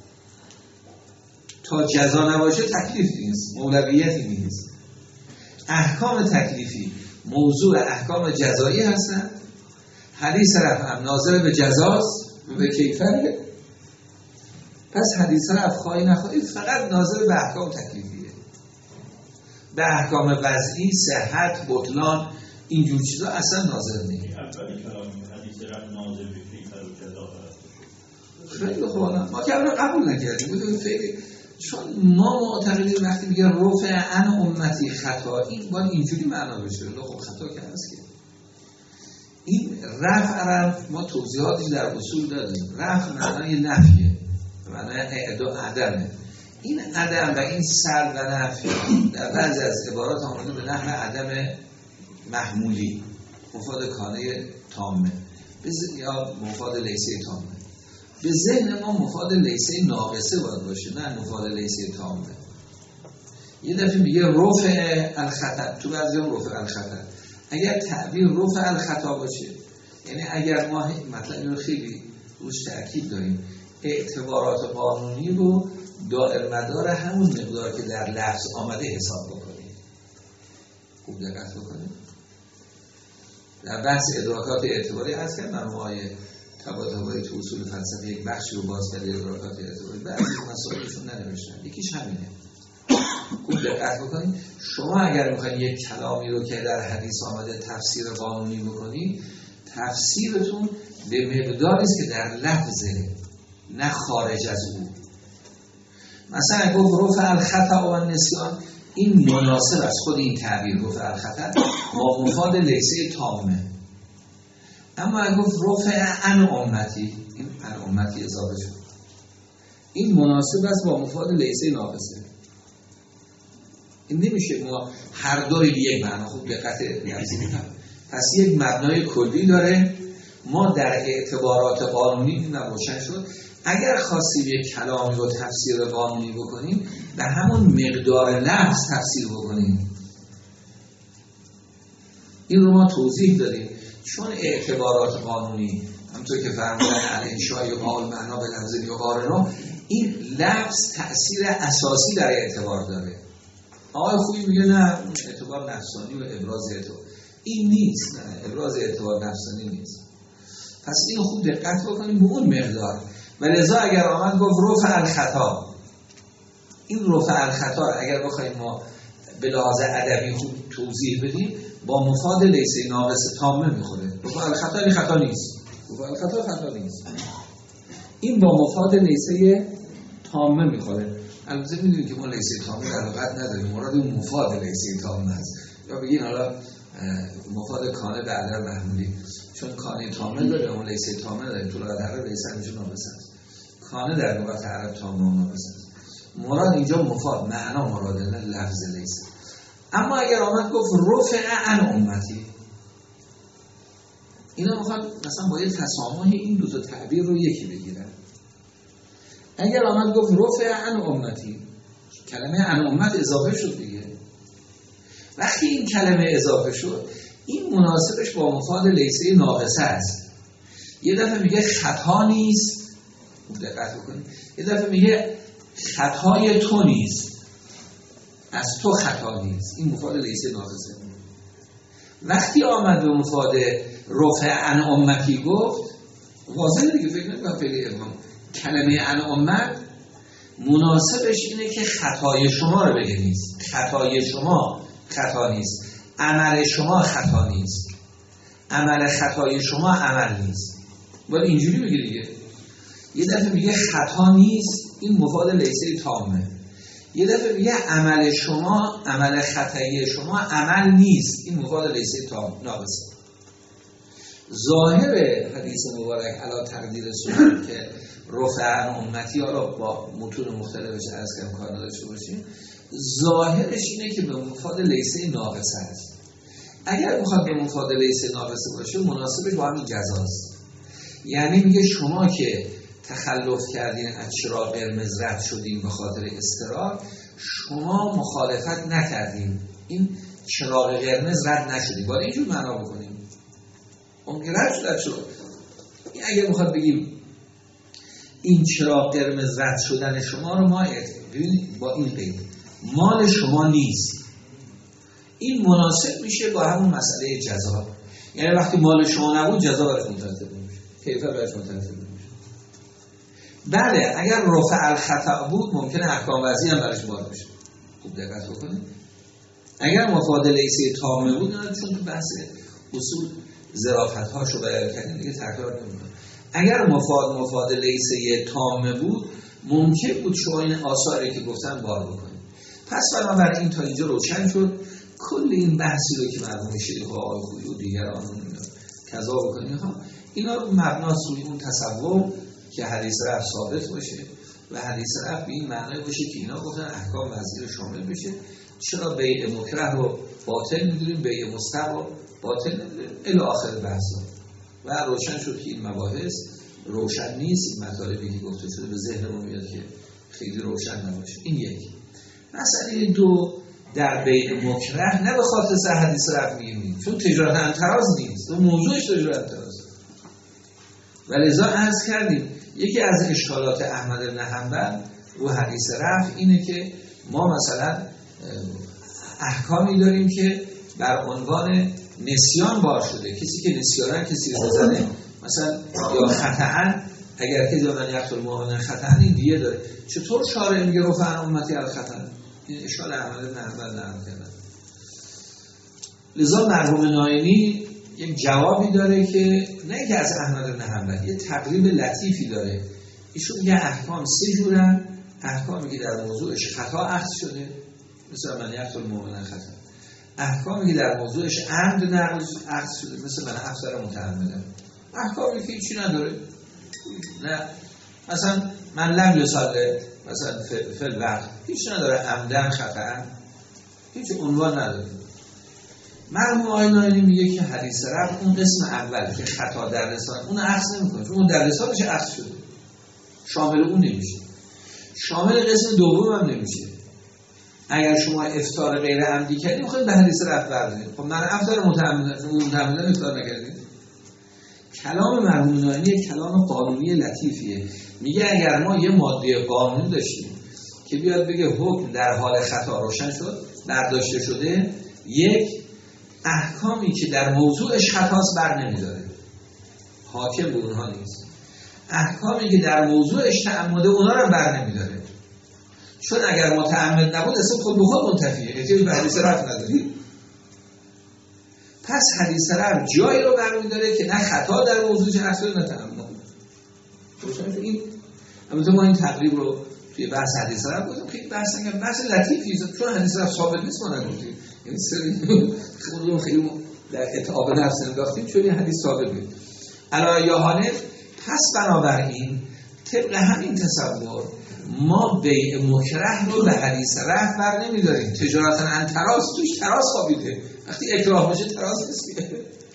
تا جزا نباشه تکلیف نیست، مولویتی نیست. احکام تکلیفی موضوع احکام جزایی هستند. حدیث رفع هم ناظر به جزاست و به کیفره. پس حدیث رفع خواهی نخواهی فقط ناظر به احکام تکلیفیه. به احکام وضعی، صحت، بطلان اینجور چیزا اصلا ناظر نیست. اولی کلام حدیث رفع ناظر به کیفر و جزا هست. خیلی خوب، ما که قبول نکردیم چون ما معتقدیم وقتی میگه رفع عن امتی خطا این باید اینجوری معنا بشه. خب خطا که هست که این رفع ما توضیحاتی در اصول دادیم. رفع معنای نفیه، معنای عدمه. این عدم و این سلب و نفی در بعضی از عبارات آمده به نحو عدم محمولی، مفاد کانه تامه یا مفاد لیسه تامه. به ذهن ما مفاد لیسه ناقصه باید باشه، نه مفاد لیسه تامه. یه دفعه میگه رفع الخطا، تو بعضی هم رفع الخطا. اگر تعبیر رفع الخطا باشه، یعنی اگر ما مطلب رو خیلی روش تأکید داریم، اعتبارات قانونی رو دائر مدار همون مقدار که در لفظ آمده حساب بکنیم. خوب دقت بکنیم. در بحث ادراکات اعتباری هست که مرموهای طباطبایی تو اصول فلسفه یک بخشی رو باز کرده ادراکات اعتباری، بعضی مسائلشون ننوشتن، یکیش همینه. خوب دقت بکنید. شما اگر میخواید یک کلامی رو که در حدیث آمده تفسیر قانونی بکنید، تفسیرتون به مقداری است که در لفظه، نه خارج از او. مثلا گفت رفع الخطا و النسیان، این مناسب است، خود این تعبیر رفع الخطا با مفاد لیسه تامه. اما گفت رفع عن امتی، این عن امتی اضافه شد، این مناسب است با مفاد لیسه ناقصه. این نمیشه ما هر دوی به یک معنا. خوب دقت کنید. پس یک مبنای کلی داره. ما در اعتبارات قانونی روشن شد اگر خواستیم یک کلامی رو تفسیر قانونی بکنیم، به همون مقدار لفظ تفسیر بکنیم. این رو ما توضیح دادیم. چون اعتبارات قانونی همونطور که فرمودن علیه شای قال معنا به لفظ یقارنا، این لفظ تأثیر اساسی در اعتبار داره. آقای خوبی میگه نه اعتبار نفسانی و ابراز اعتبار، این نیست. نه، ابراز اعتبار نفسانی نیست. پس این خوب دقت بکنیم به اون مقدار. و لذا اگر آمد گفت رفع الخطا، این رفع الخطا اگر بخوایم ما به لحاظ ادبی خوب توضیح بدیم، با مفاد لیسه ناقص تامه میخوره. رفع الخطا این خطا نیست، رفع الخطا خطا نیست، این با مفاد لیسه تامه میخوره. البته میدونید که ما لیسه تامه در واقع نداریم، مراد اون مفاد لیسه تامه است. یا بگین حالا مفاد کانه به عدد محمولی، چون کانه تامه داره اون لیسه تامه داره، طول عدد لیسه همیشه ناقص است. کانه در لغت عرب تامه و ناقص است. مراد اینجا مفاد، معنا مراده، نه لفظ لیسه. اما اگر آمد گفت رفع عن امتی، اینا میخواد مثلا با یه تسامح این دو تا تعبیر رو یکی بگیرن. اگر آمد گفت رفع عن امتی، کلمه عن امت اضافه شد دیگه. وقتی این کلمه اضافه شد، این مناسبش با مفاد لیسه ناقصه است. یه دفعه میگه خطا نیست، دقت بکنید، یه دفعه میگه خطای تو نیست، از تو خطا نیست، این مفاد لیسه ناقصه. وقتی آمد به مفاد رفع عن امتی گفت، واضحه دیگه، فکر نمی‌کنم خیلی ابهام. کلمه عن امت مناسبش اینه که خطای شما رو بگه نیست، خطای شما خطا نیست، عمل شما خطا نیست، عمل خطای شما عمل نیست. باید اینجوری بگه دیگه. یه دفعه میگه خطا نیست، این مفاد لیسه تامه. یه دفعه میگه عمل شما، عمل خطایی شما عمل نیست، این مفاد لیسه تام ناقصه. ظاهر حدیث مبارک علی تقدیر سنت که رفع عن امتی ها رو با متون مختلفش عرض کردم کار نداشته باشیم، ظاهرش اینه که به مفاد لیسه ناقصه است. اگر میخواد به مفاد لیسه ناقصه باشه، مناسبش با همین جزاست. یعنی میگه شما که تخلف کردین از چراغ قرمز رد شدین به خاطر اضطرار، شما مخالفت نکردین، این چراغ قرمز رد نشدین. باید اینجور معنا بکنیم. ممکن رد شد. اگر میخواد بگیم این چراغ قرمز رد شدن شما رو ما ببینید با این قید مال شما نیست، این مناسب میشه با همون مسئله جزا. یعنی وقتی مال شما نبود جزا برش مترتب نمیشه، کیفر برش مترتب نمیشه. بله اگر رفع الخطا بود ممکنه احکام وضعی هم برش وارد بشه. خوب دقت بکنید. اگر مفاد لیسه تامه بود، چون تو بحث اصول ظرافت هاشو بیان کردیم دیگه تکرار نمیکنم. اگر مفاد لیسه تامه بود، ممکن بود شما این آثاری که گفتن بار بکنید. پس بنابراین این تا اینجا روشن شد. کل این بحثی رو که مرحوم شیخ آقای خویی و دیگران کذا بکنیم، اینا رو مبنا روی اون تصور که حدیث رفع ثابت باشه، و حدیث رفع به این معنی باشه که اینا گفتن احکام وضعی شامل بشه. چرا بیع مکره رو باطل می‌دونیم، بیع مستحب رو باطل نمی‌دونیم، الی آخر بحثا. و روشن شد که این مباحث روشن نیست. این مطالبی که گفته شده به ذهن ما میاد که خیلی روشن نباشه. این یک. مسئله دو، در بیع مکره نه به خاطر حدیث رفع میگیم، چون تجارت انتراز نیست، اون موضوعش تجارت انتراز. ولذا عرض کردیم یکی از اشکالات احمد بن حنبل رو حدیث رفع اینه که ما مثلا احکامی داریم که بر عنوان نسیان بار شده. کسی که نسیانن کسی رو بزنه مثلا یا خطأن، اگر که من یقتل المؤمن خطأن، این دیه داره. چطور شارع میگه رفع عن امتی الخطأ؟ این اشکال احمد بن حنبل نقل کردن. لذا مرحوم ناینی یک جوابی داره که نه که از احمد بن حنبل، یه تقریب لطیفی داره. ایشون یه احکام سه جورن. احکامی که در موضوعش خطا اخذ شده، مثل من یقتل المؤمن خطأ. احکامی که در موضوعش عمد نقل اخذ شده، مثل من افسر متعمدن. احکامی که هیچی نداره، نه مثلا من لم یصلی مثلا فل وقت، هیچ نداره، عمدن خطأ، هیچ عنوان نداره. مرحوم آقای ناینی میگه که حدیث رفع اون قسم اول که خطا در لسان، اون اخذ نمیکنه، چون اون در لسانش اخذ شده، شامل اون نمیشه. شامل قسم دوم هم نمیشه. اگر شما افطار غیر عمدی کردید میخواید به حدیث رفع بردارید. خب من افطار متعمدن، شما متعمدن افطار نکردید. کلام مرحوم ناینی کلام قانونی لطیفیه. میگه اگر ما یه ماده قانونی داشتیم که بیاد بگه حکم در حال خطا روشن شد، برداشته شده، یک احکامی که در موضوعش خطاست بر نمیداره، حاکم به اونها نیست. احکامی که در موضوعش تعمده، اونا رو بر نمیداره، چون اگر متعمد نبود اصلا خود به خود منتفیه، احتیاج به حدیث رفع نداری. پس حدیث رفع جایی رو برمی‌داره که نه خطا در موضوعش اصلا نه تعمد. این البته ما این تقریب رو توی بحث حدیث رفع گفتم که بحث نگم، بحث لطیفی است، چون حدیث رفع ثابت نیست ما نگفتیم، یعنی سری خودمون خیلی در اتعاب نفس انداختیم چون این حدیث ثابت نیست. علی یاهانه، پس بنابراین طبق همین تصور ما بیع مکره رو به حدیث رفع بر نمی‌داریم. تجارت انتراز توش تراز خوابیده، وقتی اکراه باشه تراز نیست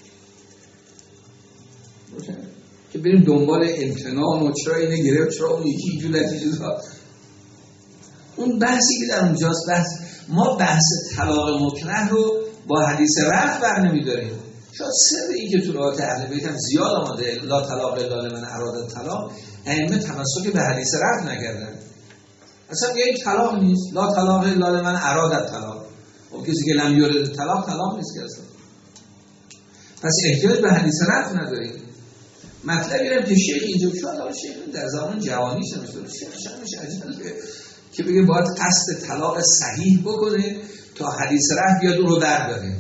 که بریم دنبال امتنان و چرا اینه گرفت چرا اون یکی جولتی جدا. اون بحثی که در اونجاست، ما بحث طلاق مکره رو با حدیث رفع بر نمی‌داریم. شاید سر این که تو روایت اهل بیت هم زیاد آمده لا طلاق الا لمن اراد طلاق، ائمه تمسک به حدیث رفع نکردن. اصلا یه طلاق نیست، لا طلاق الا لمن اراد طلاق. و کسی که لم یرد طلاق نیست که اصلا. پس احتیاج به حدیث رفع نداریم. مطلب اینه که شیخ اینجا شاید شیخ در زمان جوانیش نمیشه، شیخ شمش عجیبه که بگه باید قصد طلاق صحیح بکنه تا حدیث رفع بیاد اون رو برداره.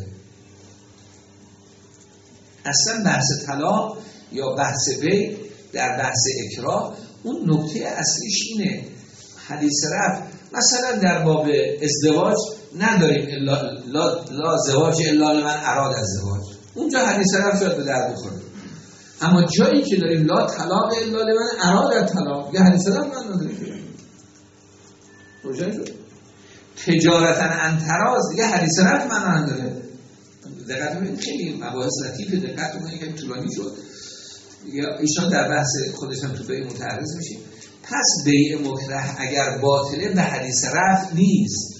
اصلا بحث طلاق یا بحث بیع در بحث اکراه اون نکته اصلیش اینه. حدیث رفع مثلا در باب ازدواج نداریم لا زواج الا لمن اراد الزواج، اونجا حدیث رفع شاید به درد بخوره. اما جایی که داریم لا طلاق الا لمن اراد الطلاق، یا حدیث رفع نداریم. روشن شد. تجارتا انتراز دیگه حدیث رفع معنا نداره. دقت کنید، خیلی مباحث لطیفه، دقت کنید که طولانی شد. یا ایشان در بحث خودش هم تو بیع متعرض میشیم. پس بیع مکره اگر باطله به حدیث رفع نیست.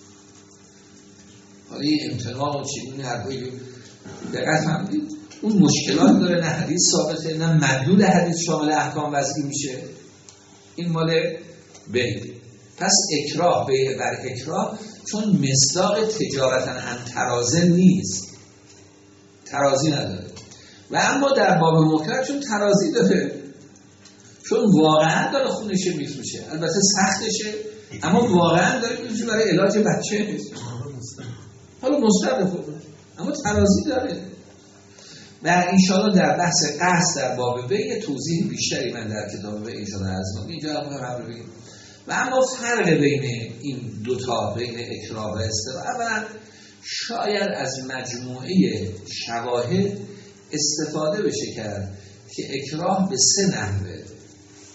حالا این امتنان و چیزی حرفایی دقت فهمیدید اون مشکلات داره، نه حدیث ثابته نه مدلول حدیث شامل احکام وضعی میشه. این مال بیع. پس اکراه، بیع بر اکراه، چون مصداق تجارتا انترازه نیست، ترازی نداره. و اما در باب مکره چون ترازی داره، چون واقعا داره خونش میفروشه، البته سختشه اما واقعا داره میفروشه برای علاج بچه، حالا مصدق خود اما ترازی داره. و انشاءالله در بحث قصد در باب بیع توضیح بیشتری من در کتاب بیع انشاءالله عزیزان اینجا هم بگیم. و اما فرق بین این دوتا، بین اکراه و استراح، اولا شاید از مجموعه شواهد استفاده بشه کرد که اکراه به سه نحوه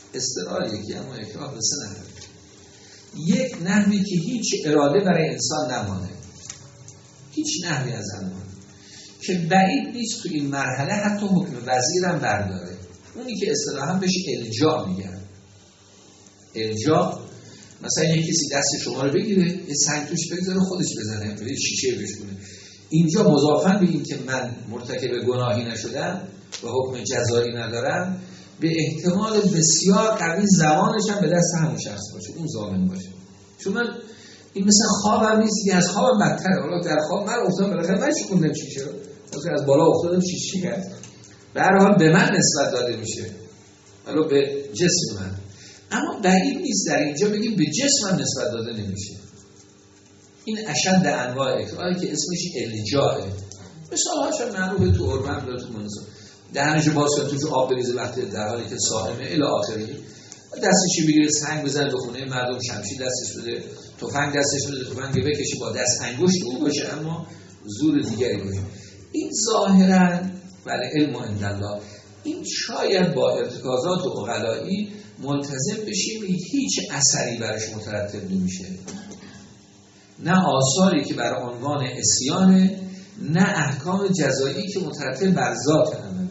اضطرار یکی، اما اکراه به 3 نحو. یک نحوی که هیچ اراده برای انسان نمانه، هیچ نحوی از انواع که بعید نیست تو این مرحله حتی حکم وزیرم برداره، اونی که اصطلاحاً بهش الجا میگن. الجا مثلا یک کسی دست شما رو بگیره، یه سنگ توش بگذاره خودش بزنه، یه شیشه بشکنه. اینجا مضافاً به این که من مرتکب گناهی نشدم و حکم جزایی ندارم، به احتمال بسیار قوی زمانش هم به دست همون شخص باشه، اون ضامن باشه. چون من این مثلا خوابم نیست، که از خوابم بدتره. حالا در خواب من افتادم بالاخره من شکوندم شیشه رو، مثلا از بالا افتادم شیشه هست، به هر حال به من نسبت داده میشه، حالا به جسم من. اما بعید نیست در اینجا بگیم به جسمم نسبت داده نمیشه. این اشد انواع اکراهی که اسمش الجاءه. مثال هاشون معروفه تو عرف هم داره، تو مناسب دهنش باز کنه توش آب بریزه وقتی در حالی که صائمه الی آخری، دستش بگیره سنگ بزنه به خونه مردم، شمشیر دستش بده، تفنگ دستش بده، تفنگ بکشه با دست انگشت او باشه اما زور دیگری باشه. این ظاهرا ولی علم عند الله، این شاید با ارتکازات و عقلایی ملتزم بشیم هیچ اثری برش مترتب نمیشه، نه آثاری که بر عنوان عصیانه، نه احکام جزایی که مترتب بر ذات عمله.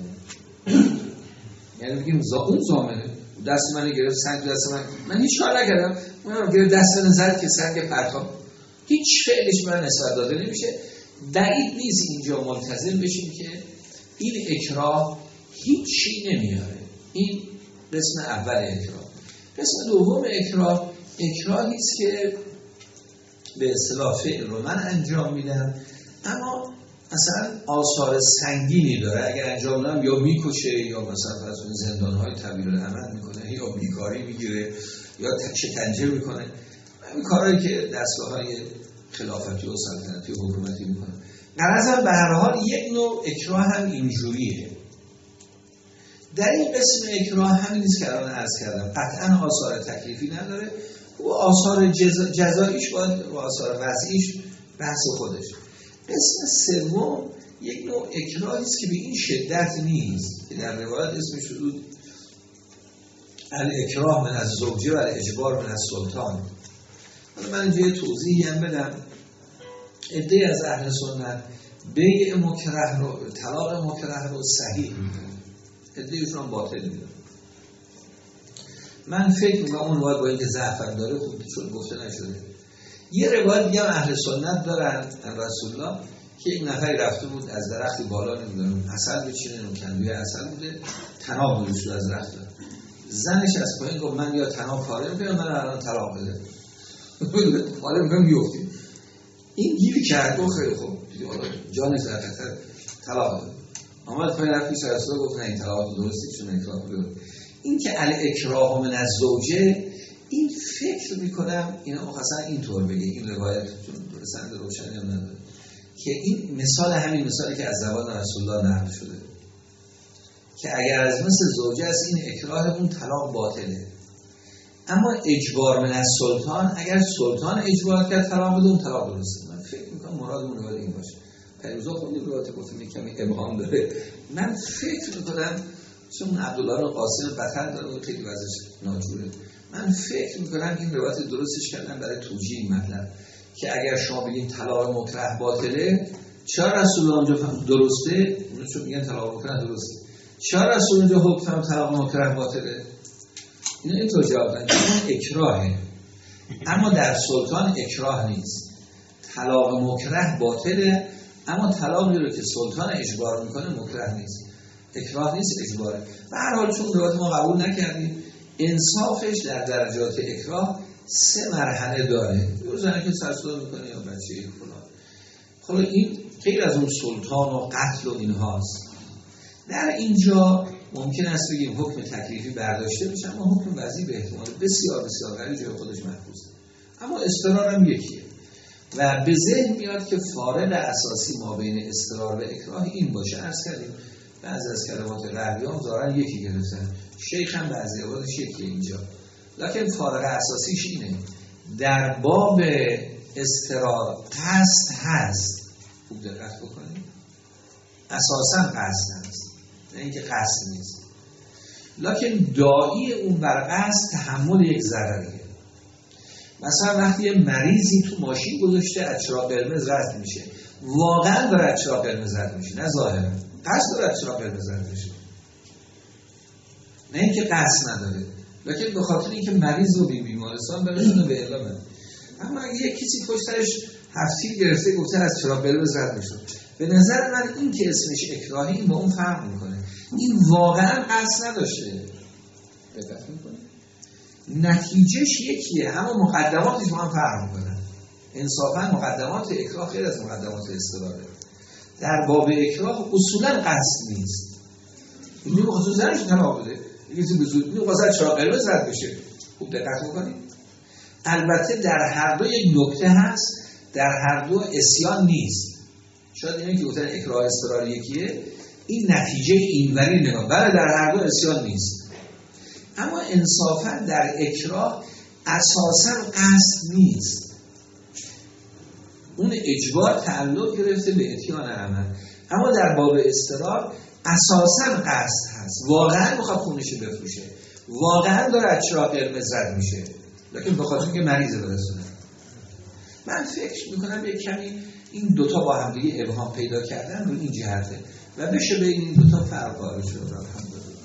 یعنی بگیم اون ضامنه، دست من گرفت سنگ دست من هیچ کار نکردم، من گرفت دست من زد که سنگ پرتاب، هیچ فعلش من نسبت داده نمیشه. بعید نیست اینجا ملتزم بشیم که این اکراه هیچی نمیاره. این قسم اول اکراه. قسم دوم اکراه، اکراهی است که به اصطلاح فعل رو من انجام میدم اما مثلا آثار سنگینی داره، اگر انجام بدم یا میکشه یا مثلا فرض کنید زندان‌های طویل الامد میکنه یا بیکاری میگیره یا شکنجه میکنه، این کارهایی که دستگاه‌های خلافتی و سلطنتی و حکومتی میکنه. غرض به هر حال یک نوع اکراه هم اینجوریه. در این قسم اکراه همین نیست که الان عرض کردم، قطعا آثار تکلیفی نداره و آثار جزاییش باید و آثار وضعیش بحث خودش. قسم سوم یک نوع اکراهی است که به این شدت نیست که در روایت اسمش شد الاکراه من الزوجه و الاجبار من السلطان. حالا من اینجا یه توضیحی هم بدم. عده‌ای از اهل سنت بیع مکره رو، طلاق مکره رو صحیح می‌دونن، عده‌ایشون هم باطل می‌دونن. من فکر می‌کنم اون روایت با اینکه ضعف داره خوب چون گفته نشده. یه روایت دیگه اهل سنت دارن از رسول الله که یک نفری رفته بود از درختی بالا نمیدونم عسل بچینه، کندوی عسل بوده، طناب روش از درخت. زنش از پایین گفت من یا طناب پاره می‌کنم من الان طلاق بده. حالا میگم بیفتی. این گیری کرد و خیلی خوب دیگه حالا جانش در خطر، طلاق بده. آمد پایین رفت پیش رسول الله گفت نه این طلاق درسته چون اکراه بده. این که الاکراه من الزوجه، این فکر میکنم اینا مخصوصا اینطور بگه این روایت چون سند روشنی هم نداره که این مثال همین مثالی که از زبان رسول الله نقل شده که اگر از مثل زوجه است این اکراه اون طلاق باطله، اما اجبار من السلطان، اگر سلطان اجبار کرد طلاق بده اون طلاق درسته. من فکر میکنم مراد اون روایت این باشه. پیروزا خوندیم روایت گفتیم یک کمی ابهام داره. من فکر میکنم چون عبدالله قاسم بطن داره و خیلی وضعش ناجوره، من فکر میکنم این روایت درستش کردن برای توجیه این مطلب که اگر شما بگید طلاق مکره باطله، چرا رسول الله اونجا درسته؟ اونو چون میگن طلاق مکره درسته، چرا رسول اونجا حکم طلاق مکره باطله؟ اینا اینطور جواب دادن که اکراهه، اما در سلطان اکراه نیست. طلاق مکره باطله اما طلاقی رو که سلطان اجبار میکنه مکره نیست، اکراه نیست، اجباره. به هر حال چون روایت ما قبول نکردیم، انصافش در درجات اکراه 3 مرحله داره. یه زنی که سرسودا میکنه یا بچه فلان، حالا این غیر از اون سلطان و قتل و اینهاست. در اینجا ممکن است بگیم حکم تکلیفی برداشته بشه اما حکم وضعی به احتمال بسیار بسیار قوی جای خودش محفوظه، اما اضطرار هم یکیه و به ذهن میاد که فارق اساسی ما بین اضطرار و اکراه این باشه. عرض کردیم بعضی از کلمات غربیان ظاهرا یکی گرفتن، شیخ هم بعضی اوقاتش یکیه اینجا، لکن فارق اساسیش اینه در باب اضطرار قصد هست. خوب دقت بکنید، اساسا قصد هست، نه اینکه قصد نیست. لکن داعی اون بر قصد تحمل یک ضرریه. مثلا وقتی یه مریضی تو ماشین گذاشته از چراغ قرمز رد میشه، واقعا داره از چراغ قرمز رد میشه، نه ظاهرا قصد داره از چراغ قرمز رد میشه، نه اینکه قصد نداره، لکن به خاطر اینکه مریض رو بیمارستان برسونه به اعلامه. اما اگه یک کسی پشتش هفتیر گرفته گفته از چراغ قرمز رد میشه، به نظر من این که اسمش اکراهی این با اون فرق میکنه. این واقعا قصد نداشته. دقت میکنه نتیجهش یکیه، اما مقدماتش با هم فرق میکنه. انصافا مقدمات اکراه خیلی از مقدمات اضطراره. در باب اکراه اصولا قصد نیست. این بخصوص زنش طلاق بده، یکی به زودی می‌خواد چراغ قرمز رد بشه. خوب دقت میکنید. البته در هر دو یک نکته هست، در هر دو عصیان نیست. شاید اینه که گفتن اکراه اضطراری یکیه، این نتیجه اینوری نگاه، بله در هر دو عصیان نیست. اما انصافا در اکراه اساسا قصد نیست. اون اجبار تعلق گرفته به اتیان عمل، اما در باب اضطرار اساسا قصد هست. واقعا میخواد خونش بفروشه، واقعا داره از چراغ قرمز رد میشه، لکن به خاطر اینکه مریضه برسونه. من فکر میکنم یک کمی این دوتا با هم دیگه ابهام پیدا کردن رو این جهته و بشه به این دوتا فرق قائل شد. الحمدلله.